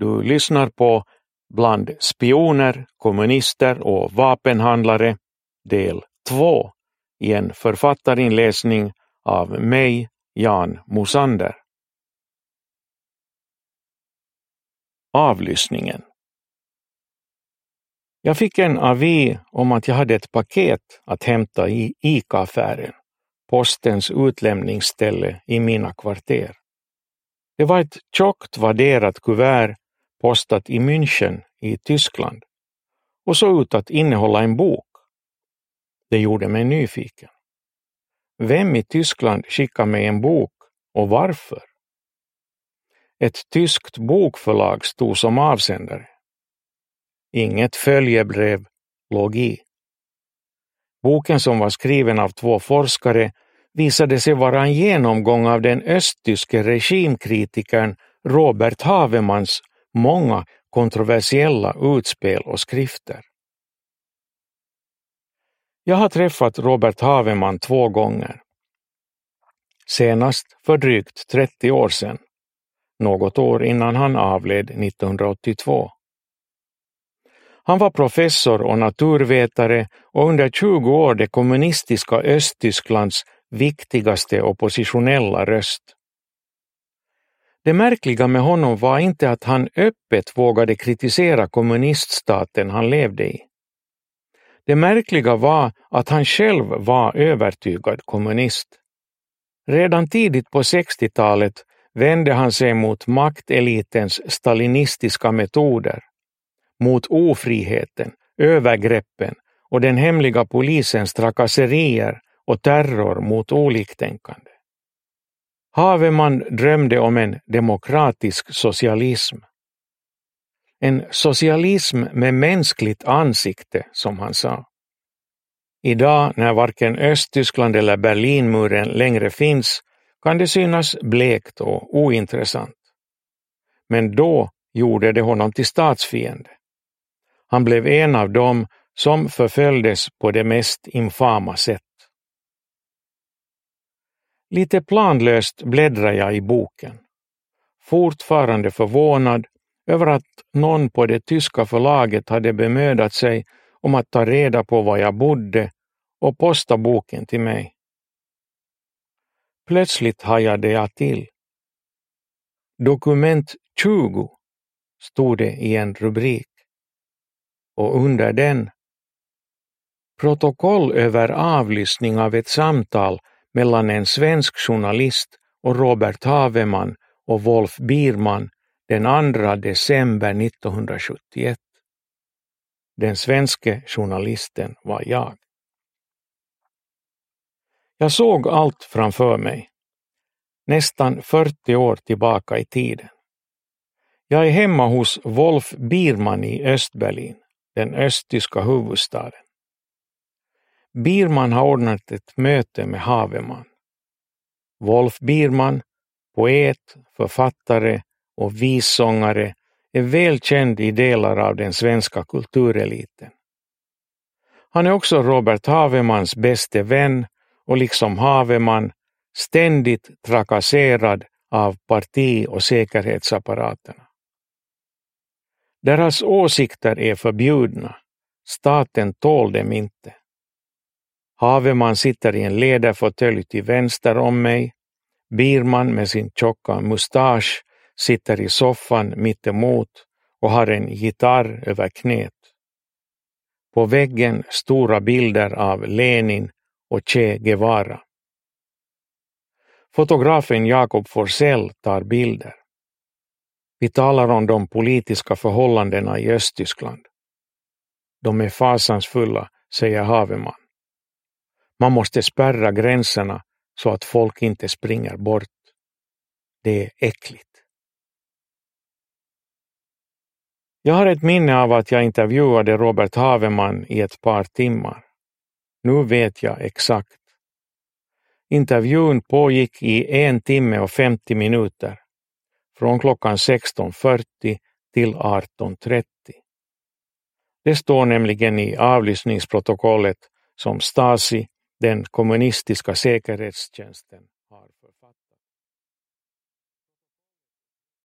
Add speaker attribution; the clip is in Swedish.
Speaker 1: Du lyssnar på Bland spioner, kommunister och vapenhandlare del 2 i en författarinläsning av mig, Jan Mosander. Avlyssningen. Jag fick en avi om att jag hade ett paket att hämta i ICA-affären, postens utlämningsställe i mina kvarter. Det var ett tjockt vadderat kuvert postat i München i Tyskland och såg ut att innehålla en bok. Det gjorde mig nyfiken. Vem i Tyskland skickade mig en bok och varför? Ett tyskt bokförlag stod som avsändare. Inget följebrev låg i. Boken, som var skriven av 2 forskare, visade sig vara en genomgång av den östtyske regimkritikern Robert Havemans många kontroversiella utspel och skrifter. Jag har träffat Robert Haveman 2 gånger. Senast för drygt 30 år sedan, något år innan han avled 1982. Han var professor och naturvetare och under 20 år det kommunistiska Östtysklands viktigaste oppositionella röst. Det märkliga med honom var inte att han öppet vågade kritisera kommuniststaten han levde i. Det märkliga var att han själv var övertygad kommunist. Redan tidigt på 60-talet vände han sig mot maktelitens stalinistiska metoder, mot ofriheten, övergreppen och den hemliga polisens trakasserier och terror mot oliktänkande. Haveman drömde om en demokratisk socialism. En socialism med mänskligt ansikte, som han sa. Idag, när varken Östtyskland eller Berlinmuren längre finns, kan det synas blekt och ointressant. Men då gjorde det honom till statsfiende. Han blev en av dem som förföljdes på det mest infama sätt. Lite planlöst bläddrar jag i boken, fortfarande förvånad över att någon på det tyska förlaget hade bemödat sig om att ta reda på var jag bodde och posta boken till mig. Plötsligt hajade jag till. Dokument 20 stod det i en rubrik. Och under den: protokoll över avlyssning av ett samtal mellan en svensk journalist och Robert Haveman och Wolf Biermann den 2 december 1971. Den svenske journalisten var jag. Jag såg allt framför mig, nästan 40 år tillbaka i tiden. Jag är hemma hos Wolf Biermann i Östberlin, den östtyska huvudstaden. Biermann har ordnat ett möte med Haveman. Wolf Biermann, poet, författare och vissångare, är välkänd i delar av den svenska kultureliten. Han är också Robert Havemans bäste vän och liksom Haveman ständigt trakasserad av parti- och säkerhetsapparaterna. Deras åsikter är förbjudna. Staten tål dem inte. Haveman sitter i en läderfåtölj till vänster om mig. Biermann med sin tjocka mustasch sitter i soffan mitt emot och har en gitarr över knät. På väggen stora bilder av Lenin och Che Guevara. Fotografen Jakob Forsell tar bilder. Vi talar om de politiska förhållandena i Östtyskland. De är fasansfulla, säger Haveman. Man måste spärra gränserna så att folk inte springer bort. Det är äckligt. Jag har ett minne av att jag intervjuade Robert Haveman i ett par timmar. Nu vet jag exakt. Intervjun pågick i 1 timme och 50 minuter. Från klockan 16:40 till 18:30. Det står nämligen i avlyssningsprotokollet som Stasi, den kommunistiska säkerhetstjänsten,